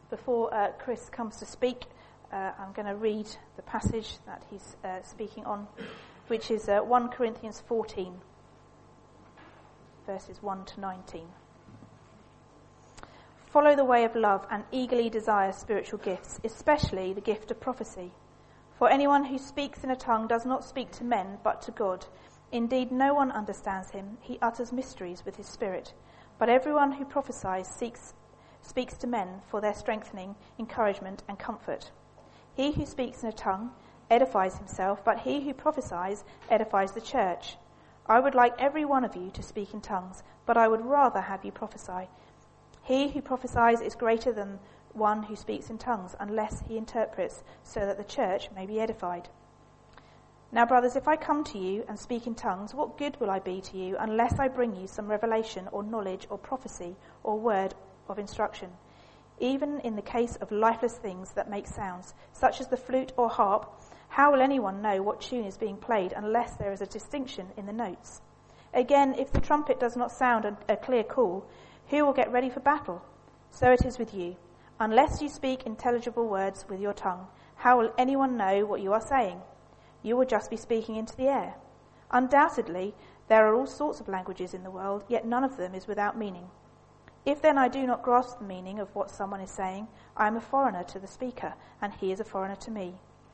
Before Chris comes to speak, I'm going to read the passage that he's speaking on, which is 1 Corinthians 14, verses 1 to 19. Follow the way of love and eagerly desire spiritual gifts, especially the gift of prophecy. For anyone who speaks in a tongue does not speak to men, but to God. Indeed, no one understands him. He utters mysteries with his spirit. But everyone who prophesies speaks to men for their strengthening, encouragement, and comfort. He who speaks in a tongue edifies himself, but he who prophesies edifies the church. I would like every one of you to speak in tongues, but I would rather have you prophesy. He who prophesies is greater than one who speaks in tongues, unless he interprets, so that the church may be edified. Now, brothers, if I come to you and speak in tongues, what good will I be to you unless I bring you some revelation or knowledge or prophecy or word of instruction? Even in the case of lifeless things that make sounds, such as the flute or harp, how will anyone know what tune is being played unless there is a distinction in the notes? Again, if the trumpet does not sound a clear call, who will get ready for battle? So it is with you. Unless you speak intelligible words with your tongue, how will anyone know what you are saying? You will just be speaking into the air. Undoubtedly, there are all sorts of languages in the world, yet none of them is without meaning. If then I do not grasp the meaning of what someone is saying, I am a foreigner to the speaker, and he is a foreigner to me.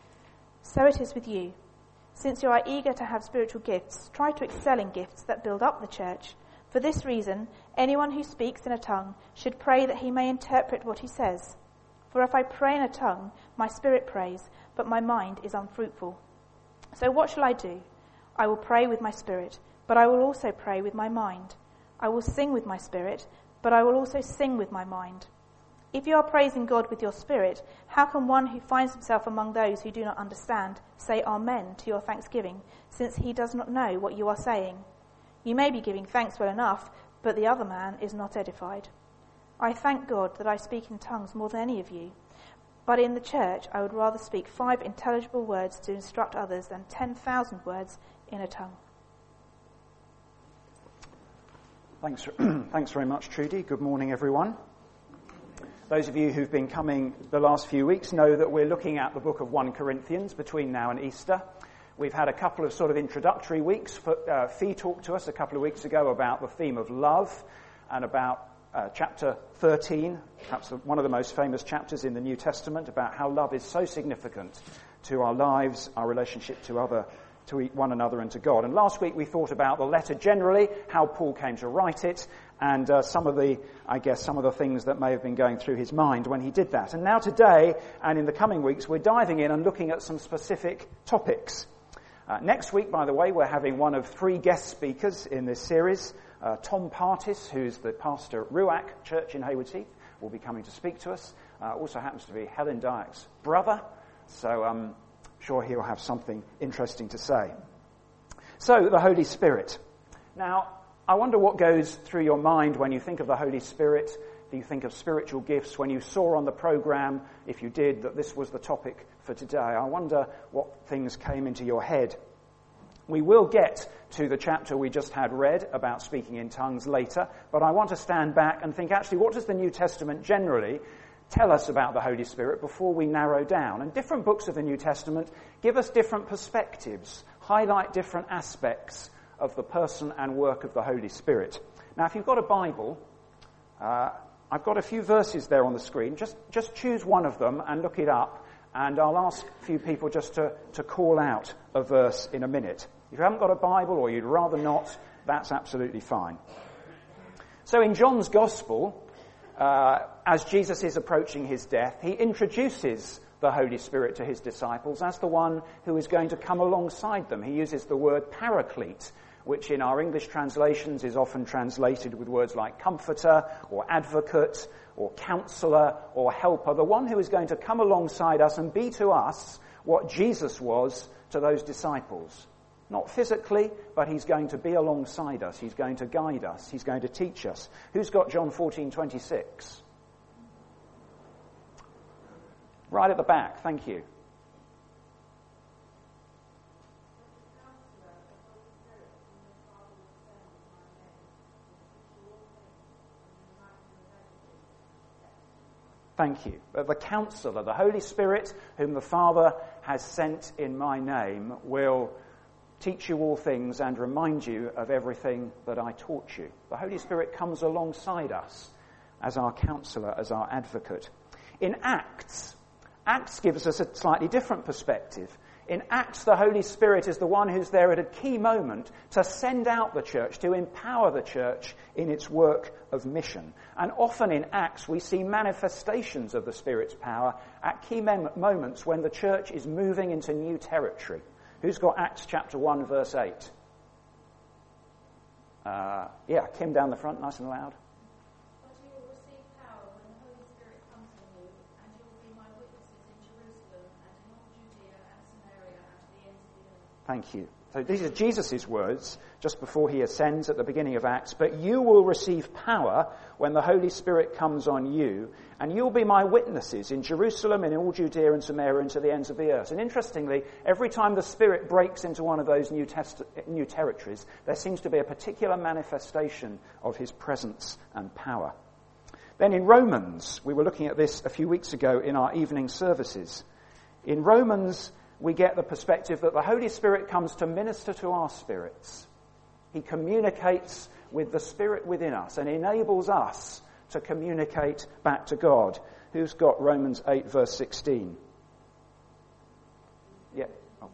So it is with you. Since you are eager to have spiritual gifts, try to excel in gifts that build up the church. For this reason, anyone who speaks in a tongue should pray that he may interpret what he says. For if I pray in a tongue, my spirit prays, but my mind is unfruitful. So what shall I do? I will pray with my spirit, but I will also pray with my mind. I will sing with my spirit, but I will also sing with my mind. If you are praising God with your spirit, how can one who finds himself among those who do not understand say Amen to your thanksgiving, since he does not know what you are saying? You may be giving thanks well enough, but the other man is not edified. I thank God that I speak in tongues more than any of you. But in the church, I would rather speak 5 intelligible words to instruct others than 10,000 words in a tongue. Thanks very much, Trudy. Good morning, everyone. Those of you who've been coming the last few weeks know that we're looking at the book of 1 Corinthians between now and Easter. We've had a couple of sort of introductory weeks. Fee talked to us a couple of weeks ago about the theme of love and about chapter 13, perhaps one of the most famous chapters in the New Testament, about how love is so significant to our lives, our relationship to one another and to God. And last week we thought about the letter generally, how Paul came to write it, and some of the things that may have been going through his mind when he did that. And now today, and in the coming weeks, we're diving in and looking at some specific topics. Next week, by the way, we're having one of 3 guest speakers in this series. Tom Partis, who's the pastor at Ruach Church in Haywards Heath, will be coming to speak to us. Also happens to be Helen Dyack's brother, so I'm sure he'll have something interesting to say. So, the Holy Spirit. Now, I wonder what goes through your mind when you think of the Holy Spirit. Do you think of spiritual gifts? When you saw on the programme, if you did, that this was the topic for today, I wonder what things came into your head. We will get to the chapter we just had read about speaking in tongues later, but I want to stand back and think, actually, what does the New Testament generally tell us about the Holy Spirit before we narrow down? And different books of the New Testament give us different perspectives, highlight different aspects of the person and work of the Holy Spirit. Now, if you've got a Bible, I've got a few verses there on the screen. Just choose one of them and look it up. And I'll ask a few people just to call out a verse in a minute. If you haven't got a Bible or you'd rather not, that's absolutely fine. So in John's Gospel, as Jesus is approaching his death, he introduces the Holy Spirit to his disciples as the one who is going to come alongside them. He uses the word paraclete, which in our English translations is often translated with words like comforter or advocate or counsellor or helper, the one who is going to come alongside us and be to us what Jesus was to those disciples. Not physically, but he's going to be alongside us. He's going to guide us. He's going to teach us. Who's got John 14:26? Right at the back, thank you. Thank you. The Counselor, the Holy Spirit, whom the Father has sent in my name, will teach you all things and remind you of everything that I taught you. The Holy Spirit comes alongside us as our Counselor, as our advocate. In Acts gives us a slightly different perspective. In Acts, the Holy Spirit is the one who's there at a key moment to send out the church, to empower the church in its work of mission. And often in Acts, we see manifestations of the Spirit's power at key moments when the church is moving into new territory. Who's got Acts chapter 1, verse 8? Kim down the front, nice and loud. But you will receive power when the Holy Spirit comes on you, and you will be my witnesses in Jerusalem and in all Judea and Samaria and to the ends of the earth. Thank you. So these are Jesus' words just before he ascends at the beginning of Acts. But you will receive power when the Holy Spirit comes on you, and you'll be my witnesses in Jerusalem and in all Judea and Samaria and to the ends of the earth. And interestingly, every time the Spirit breaks into one of those new territories, there seems to be a particular manifestation of his presence and power. Then in Romans, we were looking at this a few weeks ago in our evening services. In Romans, we get the perspective that the Holy Spirit comes to minister to our spirits. He communicates with the Spirit within us and enables us to communicate back to God. Who's got Romans 8, verse 16? Yeah. Oh.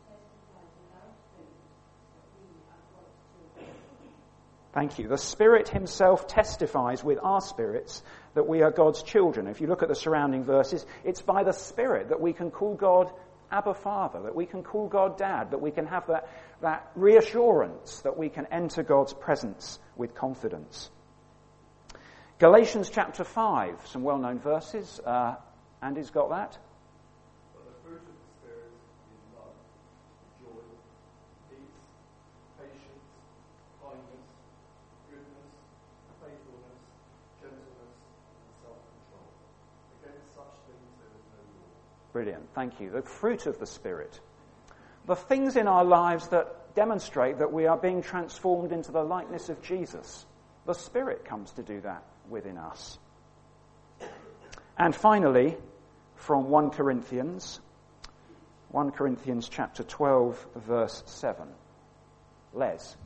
Thank you. The Spirit himself testifies with our spirits that we are God's children. If you look at the surrounding verses, it's by the Spirit that we can call God Abba Father, that we can call God Dad, that we can have that reassurance that we can enter God's presence with confidence. Galatians chapter 5, some well-known verses. Andy's got that. But the fruit of the Spirit is love, joy, peace, patience, kindness, goodness, faithfulness, gentleness, and self-control. Against such things there is no law. Brilliant, thank you. The fruit of the Spirit. The things in our lives that demonstrate that we are being transformed into the likeness of Jesus. The Spirit comes to do that within us. And finally, from 1 Corinthians chapter 12, verse 7. Les.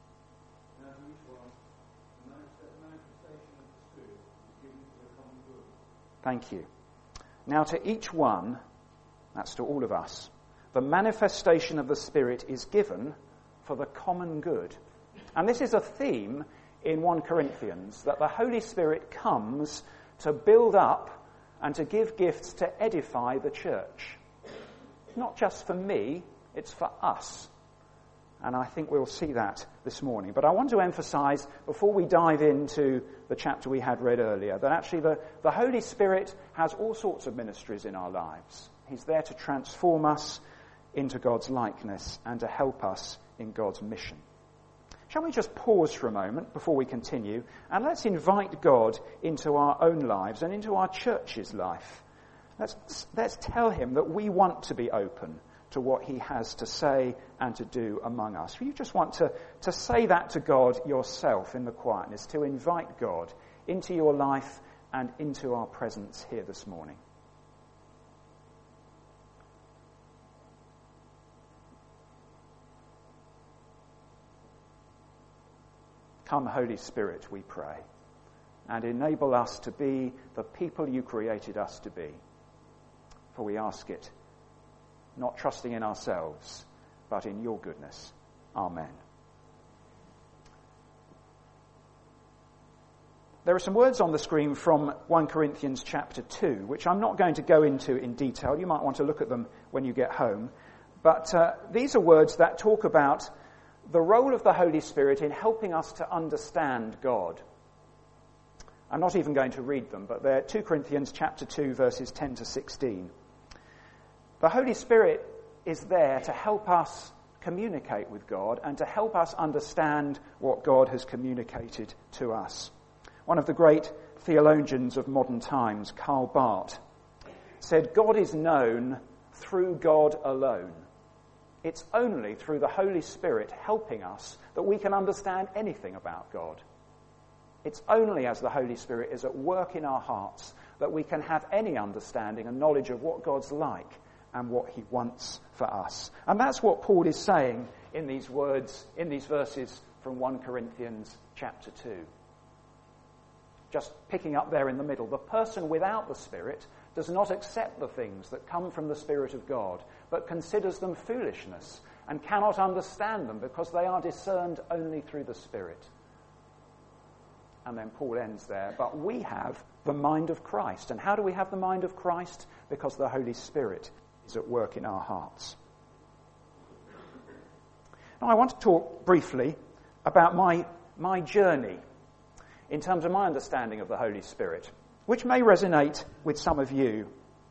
Thank you. Now to each one, that's to all of us, the manifestation of the Spirit is given for the common good. And this is a theme in 1 Corinthians, that the Holy Spirit comes to build up and to give gifts to edify the church. Not just for me, it's for us. And I think we'll see that this morning. But I want to emphasize, before we dive into the chapter we had read earlier, that actually the Holy Spirit has all sorts of ministries in our lives. He's there to transform us into God's likeness and to help us in God's mission. Shall we just pause for a moment before we continue, and let's invite God into our own lives and into our church's life. Let's tell him that we want to be open to what he has to say and to do among us. You just want to say that to God yourself in the quietness, to invite God into your life and into our presence here this morning. Come, Holy Spirit, we pray, and enable us to be the people you created us to be. For we ask it, not trusting in ourselves, but in your goodness. Amen. There are some words on the screen from 1 Corinthians chapter 2, which I'm not going to go into in detail. You might want to look at them when you get home. But these are words that talk about the role of the Holy Spirit in helping us to understand God. I'm not even going to read them, but they're 2 Corinthians chapter 2, verses 10 to 16. The Holy Spirit is there to help us communicate with God and to help us understand what God has communicated to us. One of the great theologians of modern times, Karl Barth, said, God is known through God alone. It's only through the Holy Spirit helping us that we can understand anything about God. It's only as the Holy Spirit is at work in our hearts that we can have any understanding and knowledge of what God's like and what he wants for us. And that's what Paul is saying in these words, in these verses from 1 Corinthians chapter 2. Just picking up there in the middle. The person without the Spirit does not accept the things that come from the Spirit of God, but considers them foolishness and cannot understand them because they are discerned only through the Spirit. And then Paul ends there. But we have the mind of Christ. And how do we have the mind of Christ? Because the Holy Spirit is at work in our hearts. Now I want to talk briefly about my journey in terms of my understanding of the Holy Spirit, which may resonate with some of you.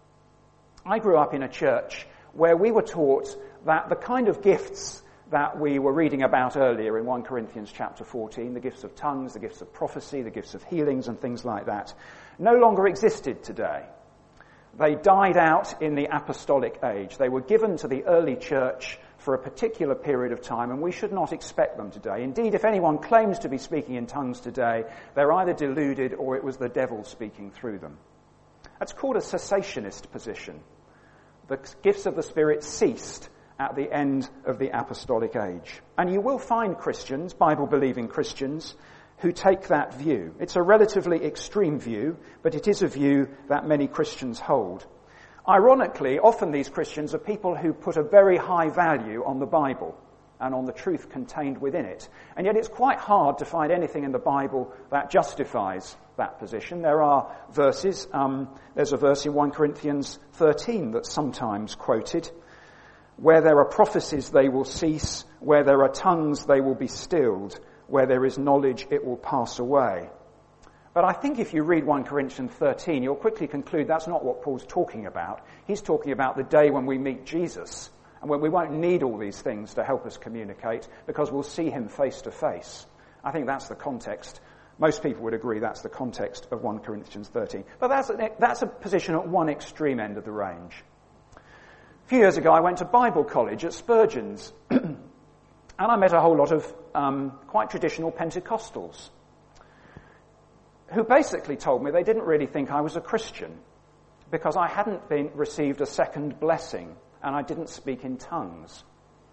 I grew up in a church where we were taught that the kind of gifts that we were reading about earlier in 1 Corinthians chapter 14, the gifts of tongues, the gifts of prophecy, the gifts of healings and things like that, no longer existed today. They died out in the apostolic age. They were given to the early church for a particular period of time, and we should not expect them today. Indeed, if anyone claims to be speaking in tongues today, they're either deluded or it was the devil speaking through them. That's called a cessationist position. The gifts of the Spirit ceased at the end of the apostolic age. And you will find Christians, Bible-believing Christians, who take that view. It's a relatively extreme view, but it is a view that many Christians hold. Ironically, often these Christians are people who put a very high value on the Bible and on the truth contained within it. And yet it's quite hard to find anything in the Bible that justifies that position. There are verses. There's a verse in 1 Corinthians 13 that's sometimes quoted. Where there are prophecies, they will cease. Where there are tongues, they will be stilled. Where there is knowledge, it will pass away. But I think if you read 1 Corinthians 13, you'll quickly conclude that's not what Paul's talking about. He's talking about the day when we meet Jesus and when we won't need all these things to help us communicate because we'll see him face to face. I think that's the context. Most people would agree that's the context of 1 Corinthians 13. But that's a position at one extreme end of the range. A few years ago, I went to Bible college at Spurgeon's and I met a whole lot of quite traditional Pentecostals who basically told me they didn't really think I was a Christian because I hadn't received a second blessing and I didn't speak in tongues.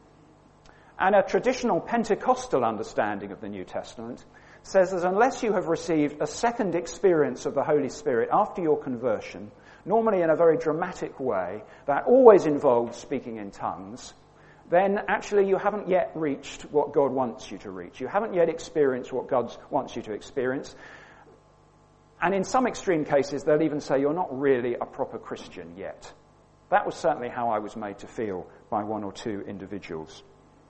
And a traditional Pentecostal understanding of the New Testament says that unless you have received a second experience of the Holy Spirit after your conversion, normally in a very dramatic way, that always involves speaking in tongues, then actually you haven't yet reached what God wants you to reach. You haven't yet experienced what God wants you to experience. And in some extreme cases, they'll even say you're not really a proper Christian yet. That was certainly how I was made to feel by one or two individuals.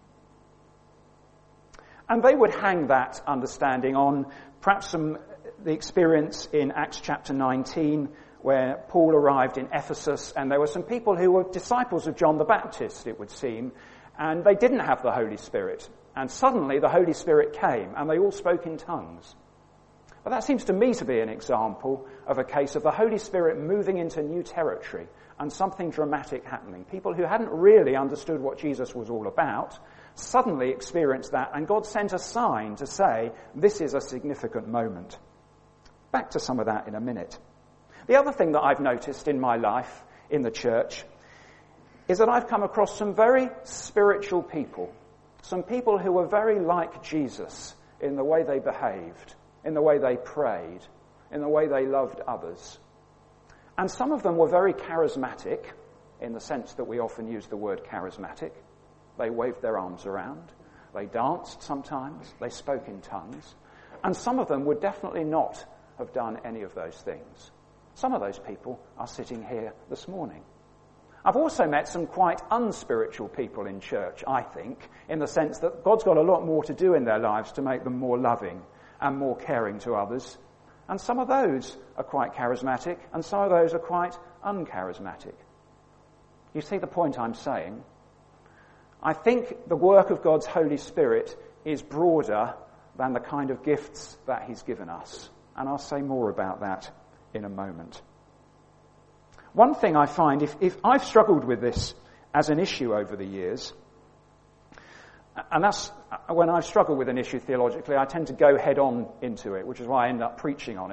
And they would hang that understanding on perhaps the experience in Acts chapter 19, where Paul arrived in Ephesus, and there were some people who were disciples of John the Baptist, it would seem, and they didn't have the Holy Spirit. And suddenly the Holy Spirit came, and they all spoke in tongues. But that seems to me to be an example of a case of the Holy Spirit moving into new territory and something dramatic happening. People who hadn't really understood what Jesus was all about suddenly experienced that, and God sent a sign to say, this is a significant moment. Back to some of that in a minute. The other thing that I've noticed in my life in the church is that I've come across some very spiritual people, some people who were very like Jesus in the way they behaved, in the way they prayed, in the way they loved others. And some of them were very charismatic, in the sense that we often use the word charismatic. They waved their arms around. They danced sometimes. They spoke in tongues. And some of them would definitely not have done any of those things. Some of those people are sitting here this morning. I've also met some quite unspiritual people in church, I think, in the sense that God's got a lot more to do in their lives to make them more loving and more caring to others. And some of those are quite charismatic, and some of those are quite uncharismatic. You see the point I'm saying? I think the work of God's Holy Spirit is broader than the kind of gifts that he's given us. And I'll say more about that in a moment. One thing I find, if I've struggled with this as an issue over the years, and that's when I've struggled with an issue theologically, I tend to go head on into it, which is why I end up preaching on it.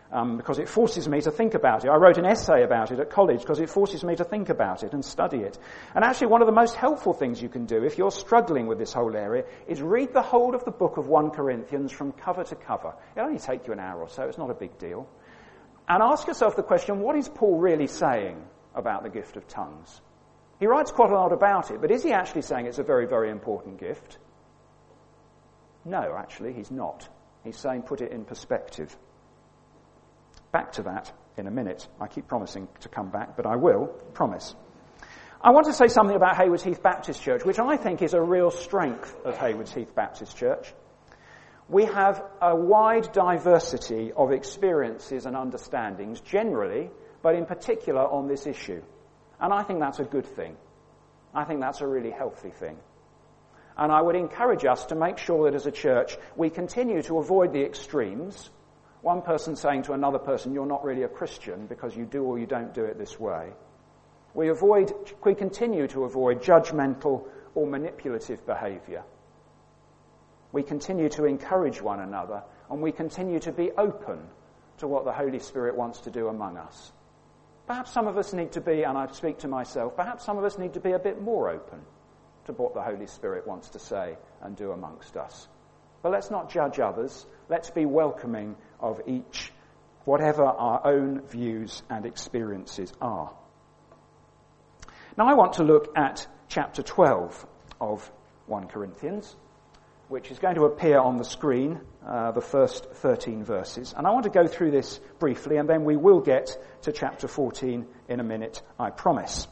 because it forces me to think about it. I wrote an essay about it at college because it forces me to think about it and study it. And actually one of the most helpful things you can do if you're struggling with this whole area is read the whole of the book of 1 Corinthians from cover to cover. It'll only take you an hour or so, it's not a big deal. And ask yourself the question, what is Paul really saying about the gift of tongues? He writes quite a lot about it, but is he actually saying it's a very, very important gift? No, actually, he's not. He's saying put it in perspective. Back to that in a minute. I keep promising to come back, but I will, promise. I want to say something about Haywards Heath Baptist Church, which I think is a real strength of Haywards Heath Baptist Church. We have a wide diversity of experiences and understandings generally, but in particular on this issue. And I think that's a good thing. I think that's a really healthy thing. And I would encourage us to make sure that as a church we continue to avoid the extremes. One person saying to another person, you're not really a Christian because you do or you don't do it this way. We continue to avoid judgmental or manipulative behaviour. We continue to encourage one another, and we continue to be open to what the Holy Spirit wants to do among us. Perhaps some of us need to be, and I speak to myself, perhaps some of us need to be a bit more open to what the Holy Spirit wants to say and do amongst us. But let's not judge others. Let's be welcoming of each, whatever our own views and experiences are. Now I want to look at chapter 12 of 1 Corinthians, which is going to appear on the screen, the first 13 verses. And I want to go through this briefly, and then we will get to chapter 14 in a minute, I promise.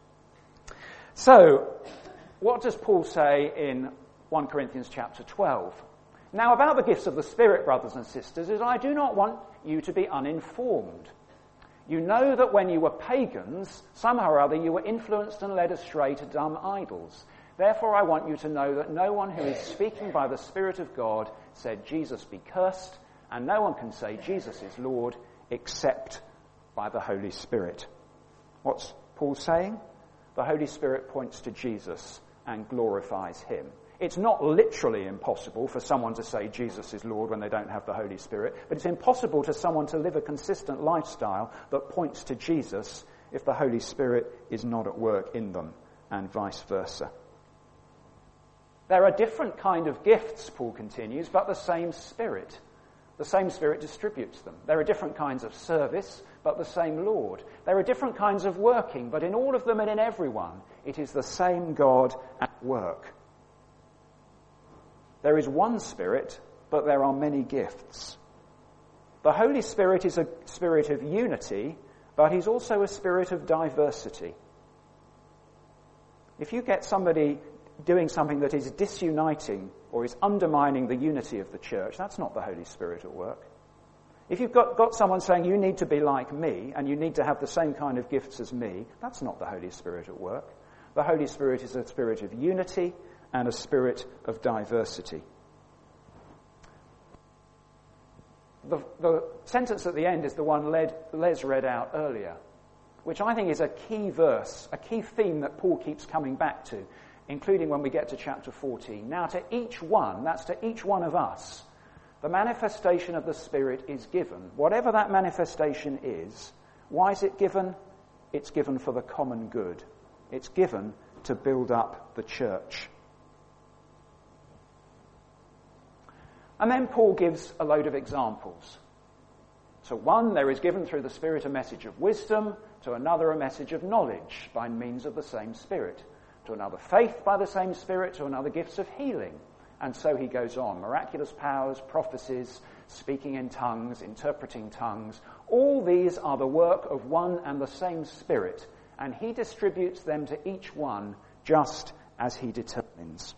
So, what does Paul say in 1 Corinthians chapter 12? Now, about the gifts of the Spirit, brothers and sisters, is I do not want you to be uninformed. You know that when you were pagans, somehow or other you were influenced and led astray to dumb idols. Therefore, I want you to know that no one who is speaking by the Spirit of God said, Jesus be cursed, and no one can say Jesus is Lord except by the Holy Spirit. What's Paul saying? The Holy Spirit points to Jesus and glorifies him. It's not literally impossible for someone to say Jesus is Lord when they don't have the Holy Spirit, but it's impossible to someone to live a consistent lifestyle that points to Jesus if the Holy Spirit is not at work in them, and vice versa. There are different kind of gifts, Paul continues, but the same Spirit. The same Spirit distributes them. There are different kinds of service, but the same Lord. There are different kinds of working, but in all of them and in everyone, it is the same God at work. There is one Spirit, but there are many gifts. The Holy Spirit is a spirit of unity, but he's also a spirit of diversity. If you get somebody doing something that is disuniting or is undermining the unity of the church, that's not the Holy Spirit at work. If you've got someone saying you need to be like me and you need to have the same kind of gifts as me, that's not the Holy Spirit at work. The Holy Spirit is a spirit of unity and a spirit of diversity. The sentence at the end is the one Les read out earlier, which I think is a key verse, a key theme that Paul keeps coming back to, including when we get to chapter 14. Now to each one, that's to each one of us, the manifestation of the Spirit is given. Whatever that manifestation is, why is it given? It's given for the common good. It's given to build up the church. And then Paul gives a load of examples. So one, there is given through the Spirit a message of wisdom, to another a message of knowledge by means of the same Spirit, to another faith by the same Spirit, to another gifts of healing. And so he goes on. Miraculous powers, prophecies, speaking in tongues, interpreting tongues. All these are the work of one and the same Spirit, and he distributes them to each one just as he determines.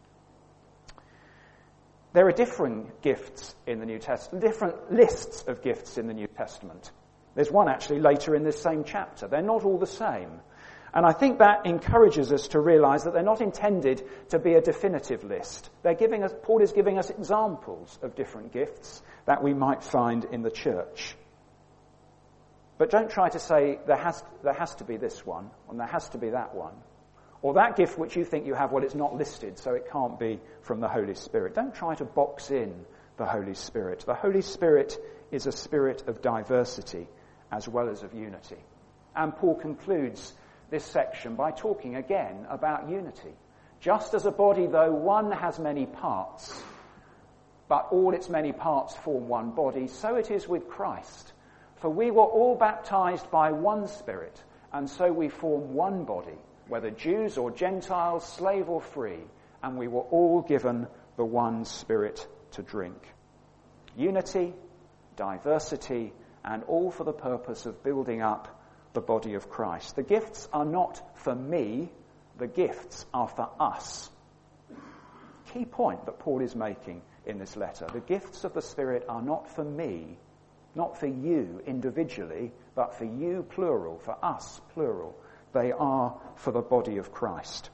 There are different gifts in the New Testament, different lists of gifts in the New Testament. There's one actually later in this same chapter. They're not all the same. And I think that encourages us to realize that they're not intended to be a definitive list. Paul is giving us examples of different gifts that we might find in the church. But don't try to say there has to be this one, and there has to be that one. Or that gift which you think you have, well, it's not listed, so it can't be from the Holy Spirit. Don't try to box in the Holy Spirit. The Holy Spirit is a spirit of diversity as well as of unity. And Paul concludes this section by talking again about unity. Just as a body, though one has many parts, but all its many parts form one body, so it is with Christ. For we were all baptized by one Spirit, and so we form one body, whether Jews or Gentiles, slave or free, and we were all given the one Spirit to drink. Unity, diversity, and all for the purpose of building up the body of Christ. The gifts are not for me, the gifts are for us. Key point that Paul is making in this letter. The gifts of the Spirit are not for me, not for you individually, but for you, plural, for us, plural. They are for the body of Christ.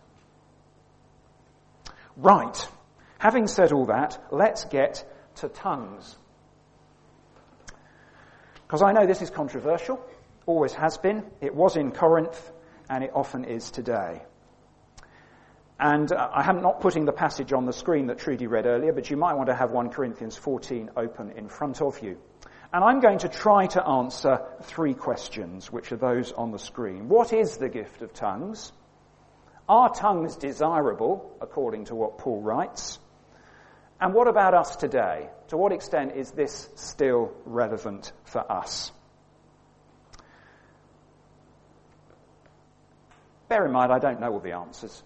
Right. Having said all that, let's get to tongues. Because I know this is controversial, always has been. It was in Corinth, and it often is today. And I'm not putting the passage on the screen that Trudy read earlier, but you might want to have 1 Corinthians 14 open in front of you. And I'm going to try to answer 3 questions, which are those on the screen. What is the gift of tongues? Are tongues desirable, according to what Paul writes? And what about us today? To what extent is this still relevant for us? Bear in mind, I don't know all the answers.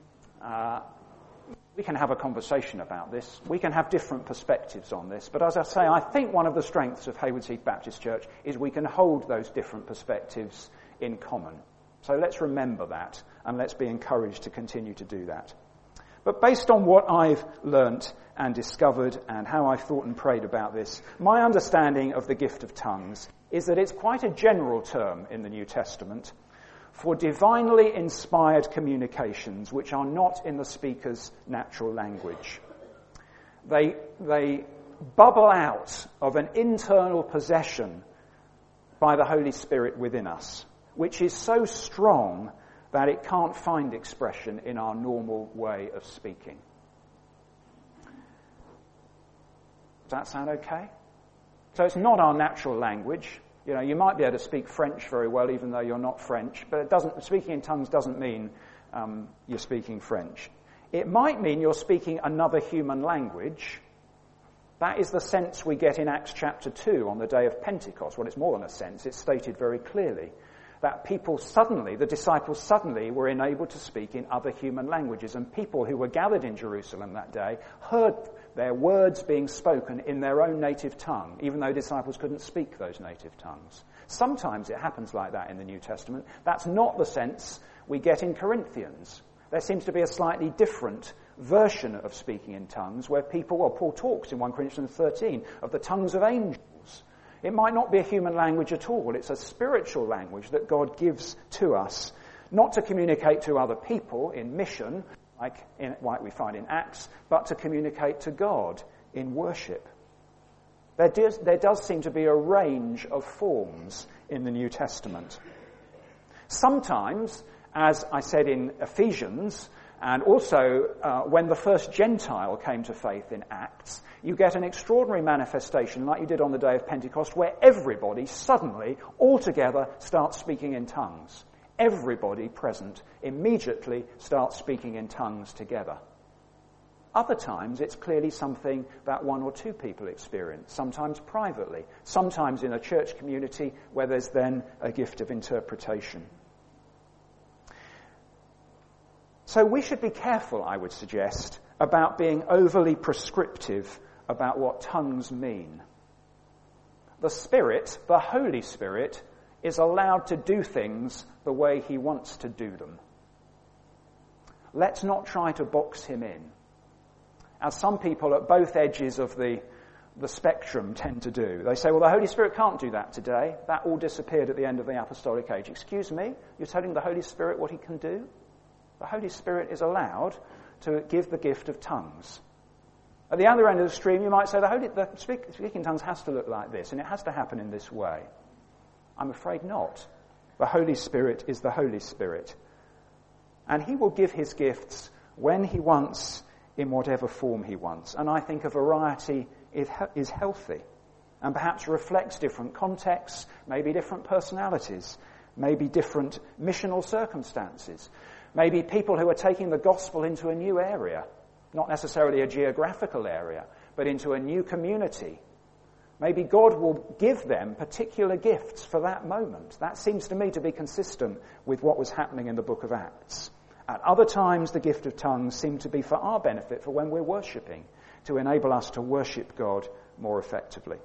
We can have a conversation about this. We can have different perspectives on this. But as I say, I think one of the strengths of Haywards Heath Baptist Church is we can hold those different perspectives in common. So let's remember that, and let's be encouraged to continue to do that. But based on what I've learnt and discovered and how I've thought and prayed about this, my understanding of the gift of tongues is that it's quite a general term in the New Testament for divinely inspired communications which are not in the speaker's natural language. They bubble out of an internal possession by the Holy Spirit within us, which is so strong that it can't find expression in our normal way of speaking. Does that sound okay? So it's not our natural language. You know, you might be able to speak French very well, even though you're not French, but speaking in tongues doesn't mean you're speaking French. It might mean you're speaking another human language. That is the sense we get in Acts chapter 2 on the day of Pentecost. Well, it's more than a sense, it's stated very clearly that the disciples suddenly were enabled to speak in other human languages, and people who were gathered in Jerusalem that day heard their words being spoken in their own native tongue, even though disciples couldn't speak those native tongues. Sometimes it happens like that in the New Testament. That's not the sense we get in Corinthians. There seems to be a slightly different version of speaking in tongues where Paul talks in 1 Corinthians 13 of the tongues of angels. It might not be a human language at all. It's a spiritual language that God gives to us, not to communicate to other people in mission, like we find in Acts, but to communicate to God in worship. There does seem to be a range of forms in the New Testament. Sometimes, as I said in Ephesians, and also when the first Gentile came to faith in Acts, you get an extraordinary manifestation like you did on the day of Pentecost where everybody suddenly, all together, starts speaking in tongues. Everybody present immediately starts speaking in tongues together. Other times it's clearly something that 1 or 2 people experience, sometimes privately, sometimes in a church community where there's then a gift of interpretation. So we should be careful, I would suggest, about being overly prescriptive about what tongues mean. The Spirit, the Holy Spirit, is allowed to do things the way he wants to do them. Let's not try to box him in, as some people at both edges of the spectrum tend to do. They say, well, the Holy Spirit can't do that today. That all disappeared at the end of the apostolic age. Excuse me? You're telling the Holy Spirit what he can do? The Holy Spirit is allowed to give the gift of tongues. At the other end of the stream, you might say the speaking tongues has to look like this, and it has to happen in this way. I'm afraid not. The Holy Spirit is the Holy Spirit. And he will give his gifts when he wants, in whatever form he wants. And I think a variety is healthy. and perhaps reflects different contexts, maybe different personalities, maybe different missional circumstances, maybe people who are taking the gospel into a new area, not necessarily a geographical area, but into a new community. Maybe God will give them particular gifts for that moment. That seems to me to be consistent with what was happening in the book of Acts. At other times, the gift of tongues seemed to be for our benefit, for when we're worshipping, to enable us to worship God more effectively.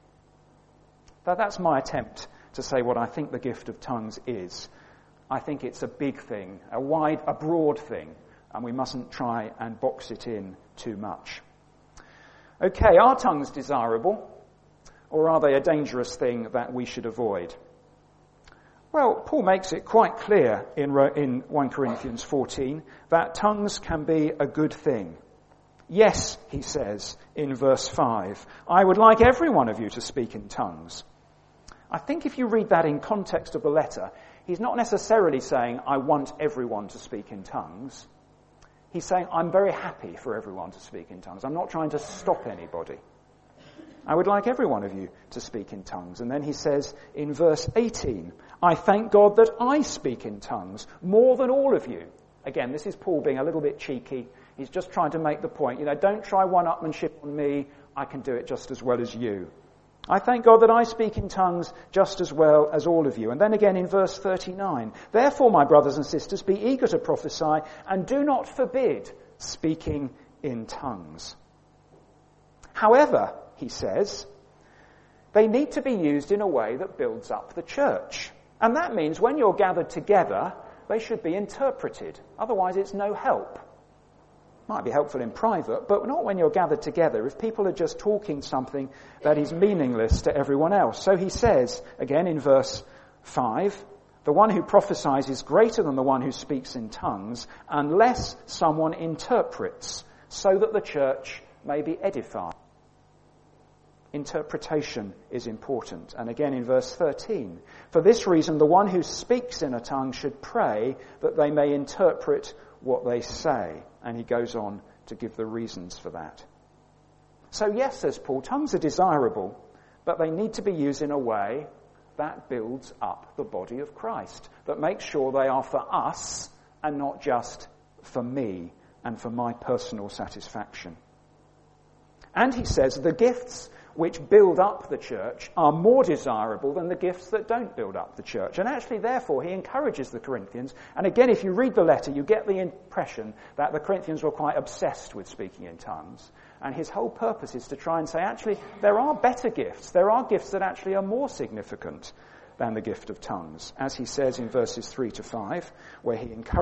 That's my attempt to say what I think the gift of tongues is. I think it's a big thing, a broad thing, and we mustn't try and box it in too much. Okay, are tongues desirable, or are they a dangerous thing that we should avoid? Well, Paul makes it quite clear in 1 Corinthians 14 that tongues can be a good thing. Yes, he says in verse 5, I would like every one of you to speak in tongues. I think if you read that in context of the letter, he's not necessarily saying, I want everyone to speak in tongues. He's saying, I'm very happy for everyone to speak in tongues. I'm not trying to stop anybody. I would like every one of you to speak in tongues. And then he says in verse 18, I thank God that I speak in tongues more than all of you. Again, this is Paul being a little bit cheeky. He's just trying to make the point, don't try one-upmanship on me. I can do it just as well as you. I thank God that I speak in tongues just as well as all of you. And then again in verse 39, therefore, my brothers and sisters, be eager to prophesy and do not forbid speaking in tongues. However, he says, they need to be used in a way that builds up the church. And that means when you're gathered together, they should be interpreted. Otherwise, it's no help. Might be helpful in private, but not when you're gathered together, if people are just talking something that is meaningless to everyone else. So he says, again in verse 5, the one who prophesies is greater than the one who speaks in tongues, unless someone interprets, so that the church may be edified. Interpretation is important. And again in verse 13, for this reason the one who speaks in a tongue should pray that they may interpret what they say. And he goes on to give the reasons for that. So yes, says Paul, tongues are desirable, but they need to be used in a way that builds up the body of Christ, that makes sure they are for us and not just for me and for my personal satisfaction. And he says the gifts which build up the church are more desirable than the gifts that don't build up the church. And actually, therefore, he encourages the Corinthians. And again, if you read the letter, you get the impression that the Corinthians were quite obsessed with speaking in tongues. And his whole purpose is to try and say, actually, there are better gifts. There are gifts that actually are more significant than the gift of tongues. As he says in verses 3 to 5, where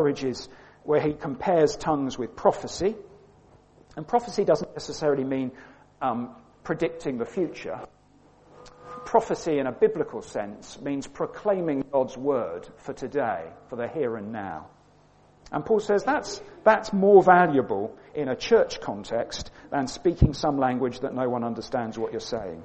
he compares tongues with prophecy. And prophecy doesn't necessarily mean predicting the future. Prophecy in a biblical sense means proclaiming God's word for today, for the here and now. And Paul says that's more valuable in a church context than speaking some language that no one understands what you're saying.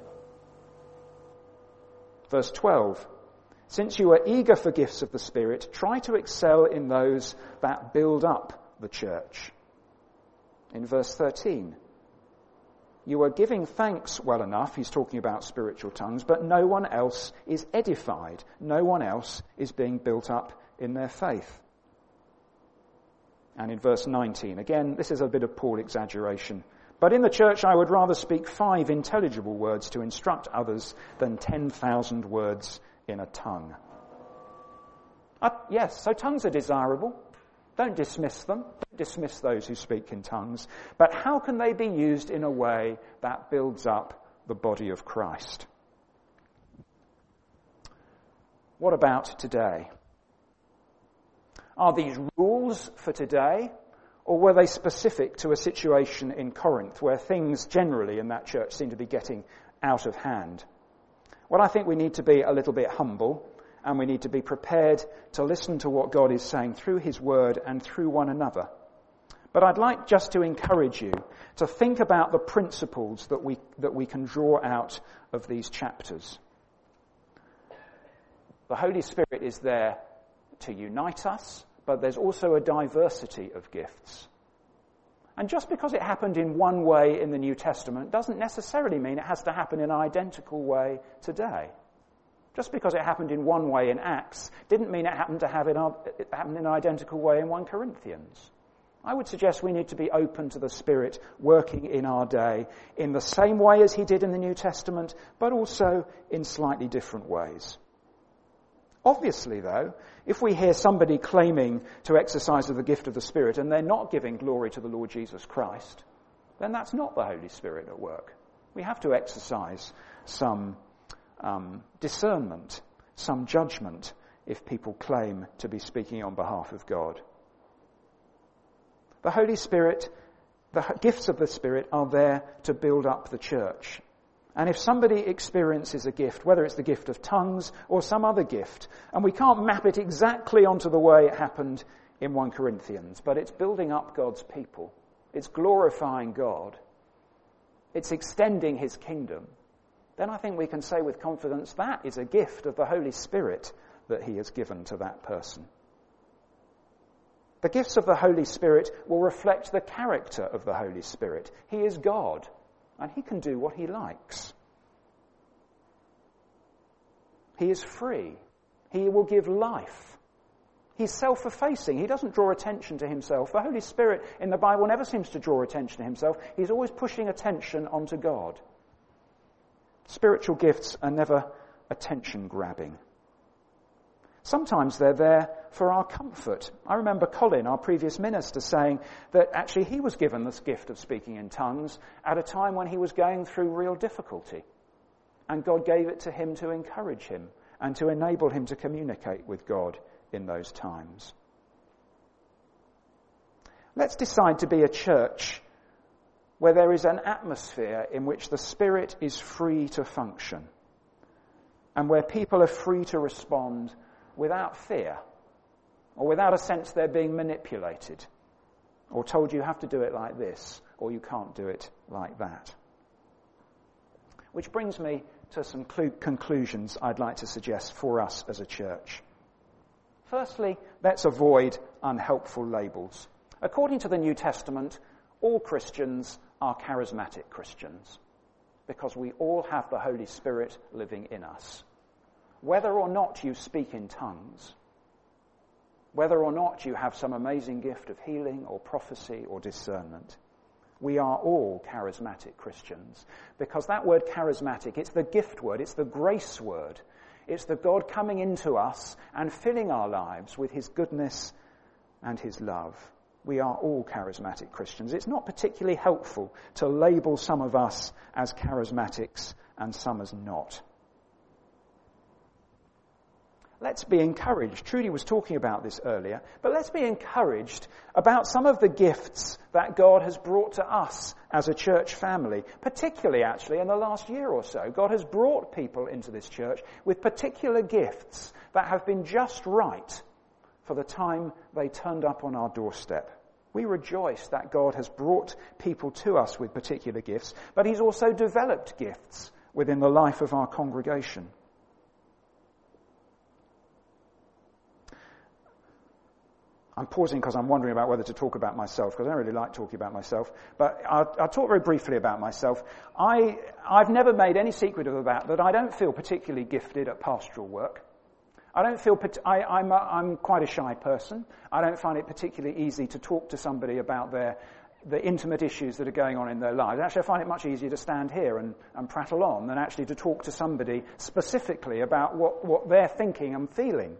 Verse 12, since you are eager for gifts of the Spirit, try to excel in those that build up the church. In verse 13, you are giving thanks well enough, he's talking about spiritual tongues, but no one else is edified. No one else is being built up in their faith. And in verse 19, again, this is a bit of Paul exaggeration. But in the church I would rather speak 5 intelligible words to instruct others than 10,000 words in a tongue. Yes, so tongues are desirable. Don't dismiss them. Don't dismiss those who speak in tongues. But how can they be used in a way that builds up the body of Christ? What about today? Are these rules for today, or were they specific to a situation in Corinth where things generally in that church seem to be getting out of hand? Well, I think we need to be a little bit humble, and we need to be prepared to listen to what God is saying through his word and through one another. But I'd like just to encourage you to think about the principles that we can draw out of these chapters. The Holy Spirit is there to unite us, but there's also a diversity of gifts. And just because it happened in one way in the New Testament doesn't necessarily mean it has to happen in an identical way today. Just because it happened in one way in Acts didn't mean it happened in an identical way in 1 Corinthians. I would suggest we need to be open to the Spirit working in our day in the same way as he did in the New Testament, but also in slightly different ways. Obviously, though, if we hear somebody claiming to exercise the gift of the Spirit and they're not giving glory to the Lord Jesus Christ, then that's not the Holy Spirit at work. We have to exercise some discernment, some judgment, if people claim to be speaking on behalf of God. The Holy Spirit, the gifts of the Spirit are there to build up the church. And if somebody experiences a gift, whether it's the gift of tongues or some other gift, and we can't map it exactly onto the way it happened in 1 Corinthians, but it's building up God's people, it's glorifying God, it's extending his kingdom, then I think we can say with confidence that is a gift of the Holy Spirit that he has given to that person. The gifts of the Holy Spirit will reflect the character of the Holy Spirit. He is God, and he can do what he likes. He is free. He will give life. He's self-effacing. He doesn't draw attention to himself. The Holy Spirit in the Bible never seems to draw attention to himself. He's always pushing attention onto God. Spiritual gifts are never attention-grabbing. Sometimes they're there for our comfort. I remember Colin, our previous minister, saying that actually he was given this gift of speaking in tongues at a time when he was going through real difficulty. And God gave it to him to encourage him and to enable him to communicate with God in those times. Let's decide to be a church where there is an atmosphere in which the Spirit is free to function and where people are free to respond without fear or without a sense they're being manipulated or told you have to do it like this or you can't do it like that. Which brings me to some conclusions I'd like to suggest for us as a church. Firstly, let's avoid unhelpful labels. According to the New Testament, all Christians are charismatic Christians because we all have the Holy Spirit living in us. Whether or not you speak in tongues, whether or not you have some amazing gift of healing or prophecy or discernment, we are all charismatic Christians. Because that word charismatic, it's the gift word, it's the grace word. It's the God coming into us and filling our lives with his goodness and his love. We are all charismatic Christians. It's not particularly helpful to label some of us as charismatics and some as not. Let's be encouraged. Trudy was talking about this earlier, but let's be encouraged about some of the gifts that God has brought to us as a church family, particularly actually in the last year or so. God has brought people into this church with particular gifts that have been just right for the time they turned up on our doorstep. We rejoice that God has brought people to us with particular gifts, but he's also developed gifts within the life of our congregation. I'm pausing because I'm wondering about whether to talk about myself, because I don't really like talking about myself. But I'll talk very briefly about myself. I've never made any secret of that I don't feel particularly gifted at pastoral work. I don't feel I'm quite a shy person. I don't find it particularly easy to talk to somebody about the intimate issues that are going on in their lives. Actually, I find it much easier to stand here and prattle on than actually to talk to somebody specifically about what they're thinking and feeling.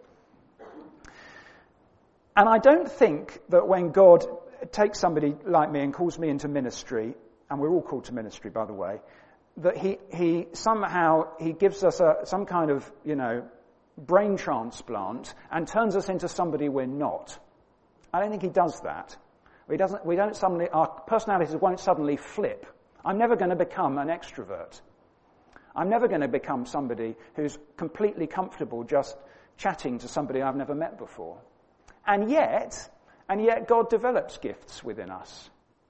And I don't think that when God takes somebody like me and calls me into ministry, and we're all called to ministry, by the way, that he somehow gives us some kind of, brain transplant and turns us into somebody we're not. I don't think he does that. Our personalities won't suddenly flip. I'm never going to become an extrovert. I'm never going to become somebody who's completely comfortable just chatting to somebody I've never met before. And yet God develops gifts within us.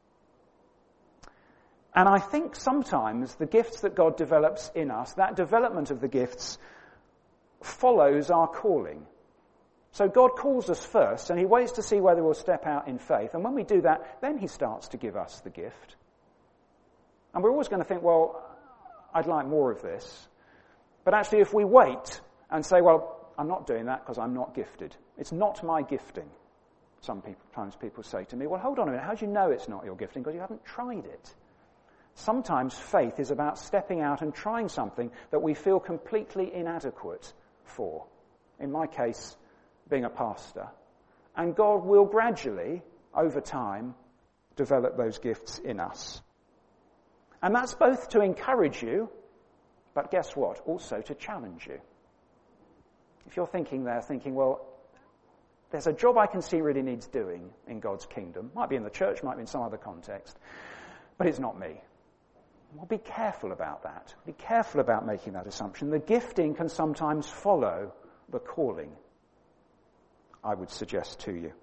And I think sometimes the gifts that God develops in us, that development of the gifts follows our calling. So God calls us first, and he waits to see whether we'll step out in faith. And when we do that, then he starts to give us the gift. And we're always going to think, well, I'd like more of this. But actually, if we wait and say, well, I'm not doing that because I'm not gifted. It's not my gifting. Sometimes people say to me, well, hold on a minute, how do you know it's not your gifting? Because you haven't tried it. Sometimes faith is about stepping out and trying something that we feel completely inadequate for. In my case, being a pastor. And God will gradually, over time, develop those gifts in us. And that's both to encourage you, but guess what? Also to challenge you. If you're thinking, well, there's a job I can see really needs doing in God's kingdom. Might be in the church, might be in some other context. But it's not me. Well, be careful about that. Be careful about making that assumption. The gifting can sometimes follow the calling, I would suggest to you.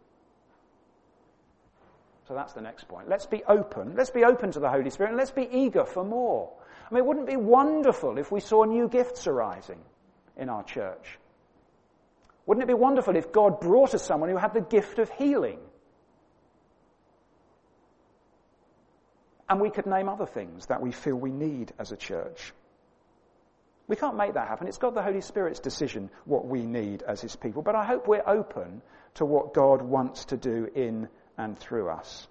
So that's the next point. Let's be open. Let's be open to the Holy Spirit, and let's be eager for more. I mean, wouldn't it be wonderful if we saw new gifts arising in our church? Wouldn't it be wonderful if God brought us someone who had the gift of healing? And we could name other things that we feel we need as a church. We can't make that happen. It's God the Holy Spirit's decision what we need as his people. But I hope we're open to what God wants to do in and through us.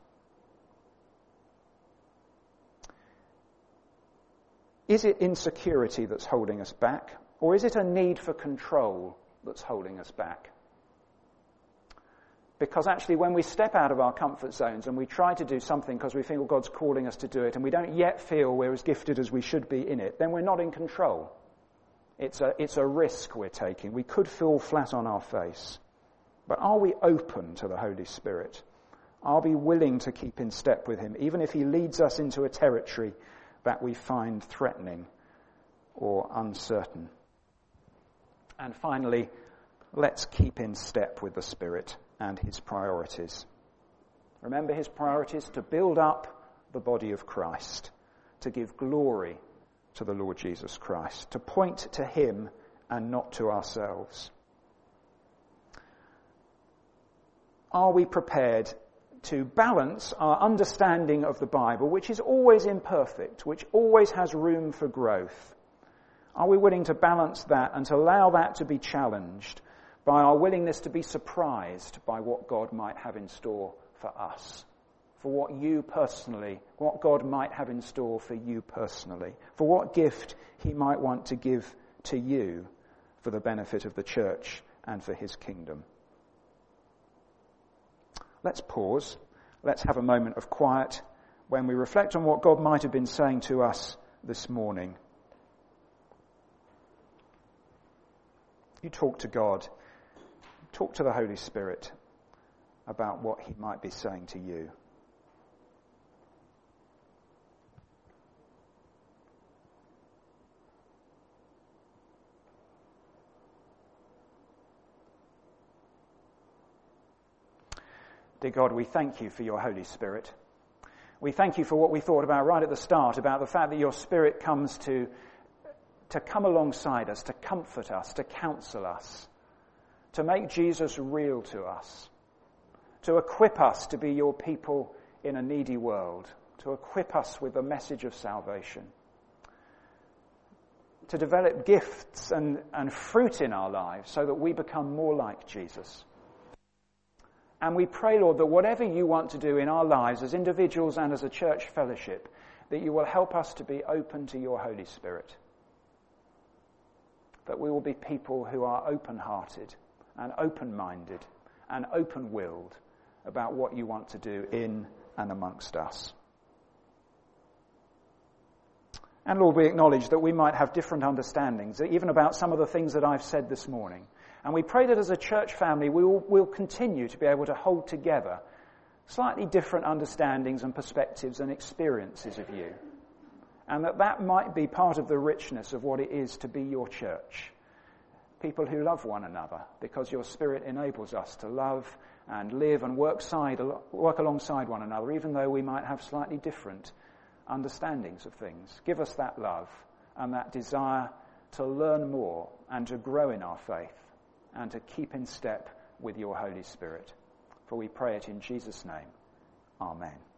Is it insecurity that's holding us back? Or is it a need for control that's holding us back? Because actually when we step out of our comfort zones and we try to do something because we think, well, God's calling us to do it, and we don't yet feel we're as gifted as we should be in it, then we're not in control. It's a risk we're taking. We could fall flat on our face. But are we open to the Holy Spirit? Are we willing to keep in step with him, even if he leads us into a territory that we find threatening or uncertain? And finally, let's keep in step with the Spirit and his priorities. Remember his priorities: to build up the body of Christ, to give glory to the Lord Jesus Christ, to point to him and not to ourselves. Are we prepared to balance our understanding of the Bible, which is always imperfect, which always has room for growth? Are we willing to balance that and to allow that to be challenged by our willingness to be surprised by what God might have in store for us, for what God might have in store for you personally, for what gift he might want to give to you for the benefit of the church and for his kingdom? Let's pause. Let's have a moment of quiet when we reflect on what God might have been saying to us this morning. You talk to God. Talk to the Holy Spirit about what he might be saying to you. Dear God, we thank you for your Holy Spirit. We thank you for what we thought about right at the start, about the fact that your Spirit comes to come alongside us, to comfort us, to counsel us, to make Jesus real to us, to equip us to be your people in a needy world, to equip us with the message of salvation, to develop gifts and fruit in our lives so that we become more like Jesus. And we pray, Lord, that whatever you want to do in our lives as individuals and as a church fellowship, that you will help us to be open to your Holy Spirit. That we will be people who are open-hearted and open-minded and open-willed about what you want to do in and amongst us. And Lord, we acknowledge that we might have different understandings, even about some of the things that I've said this morning. And we pray that as a church family, we'll continue to be able to hold together slightly different understandings and perspectives and experiences of you. And that might be part of the richness of what it is to be your church. People who love one another, because your Spirit enables us to love and live and work alongside one another, even though we might have slightly different understandings of things. Give us that love and that desire to learn more and to grow in our faith and to keep in step with your Holy Spirit. For we pray it in Jesus' name. Amen.